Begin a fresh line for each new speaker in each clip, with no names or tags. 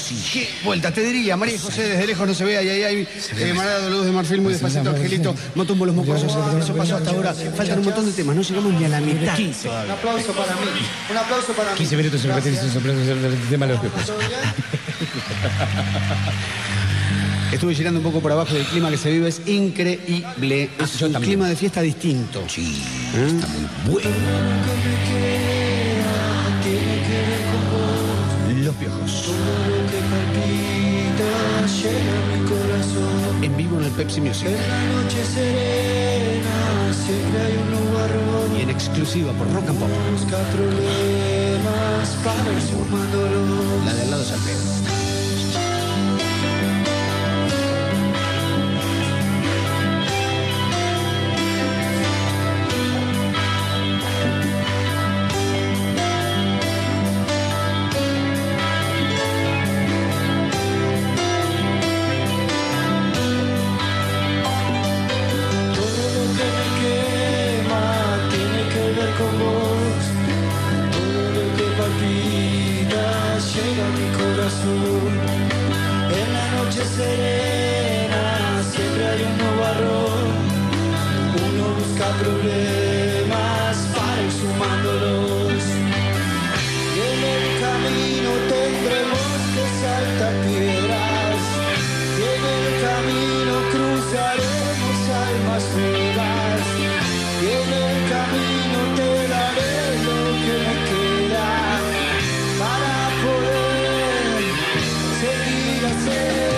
Qué vuelta, te diría, María José, desde lejos no se ve, ahí Marado, Luz de Marfil, muy despacito, Angelito, no tumbo los mocosos, eso pasó hasta ahora, faltan un montón de temas, no llegamos ni a la mitad.
15.
Un aplauso para mí. Un aplauso para mí.
15 minutos sin repetir el tema de los piojos.
Estuve girando un poco por abajo y el clima que se vive es increíble. Es un clima de fiesta distinto.
Sí, está muy bueno.
Los Piojos. En vivo en el Pepsi Music. Y en exclusiva por Rock and Pop. La de al lado es al pedo.
En la noche serena siempre hay un nubarrón. Uno busca problemas para ir sumándolos. Y en el camino tendremos que saltar piedras. Y en el camino cruzaremos almas nuevas. Y en el camino te daré lo que me queda para poder seguir a ser.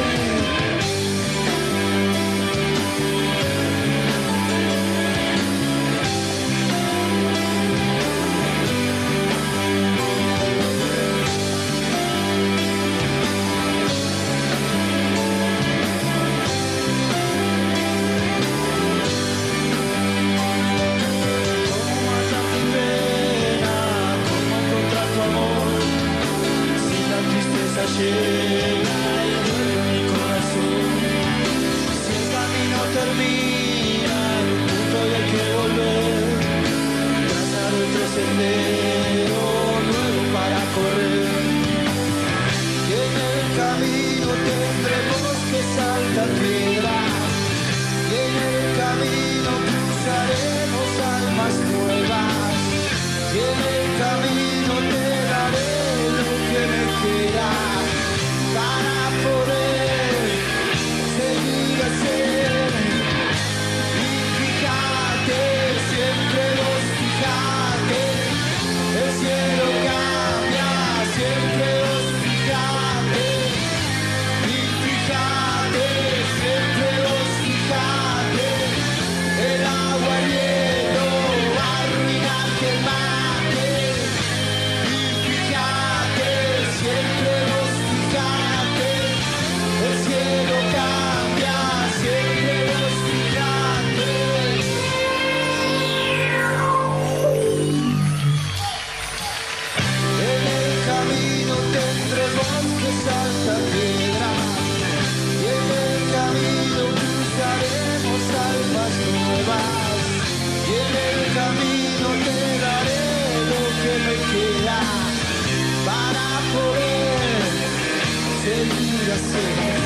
Llena y duele mi corazón. Si el camino termina en un punto y hay que volver, trazar otro sendero nuevo para correr. Y en el camino tendremos que saltar piedras. Y en el camino cruzaremos almas nuevas. Y en el camino te daré lo que me queda para poder seguir a ser. Y fíjate, siempre vos fíjate, el cielo cambia, siempre vos fíjate. Y fíjate, siempre vos fíjate, el agua y hielo va a arruinar que el mate. Y fíjate, siempre vos fíjate, el cielo cambia, siempre vos fíjate. En el camino tendremos que saltar piedras. Y en el camino cruzaremos almas nuevas. Y en el camino te daré lo que me queda para poder seguir a ser.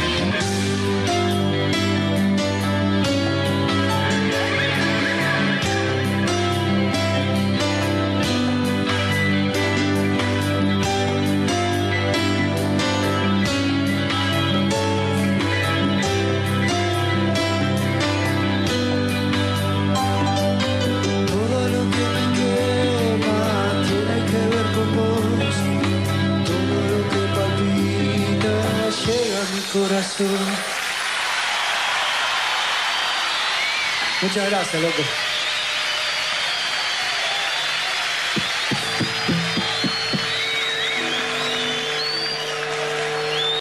Todo lo que me quema tiene que ver con vos. Todo lo que palpita llega a mi corazón. Muchas gracias, loco.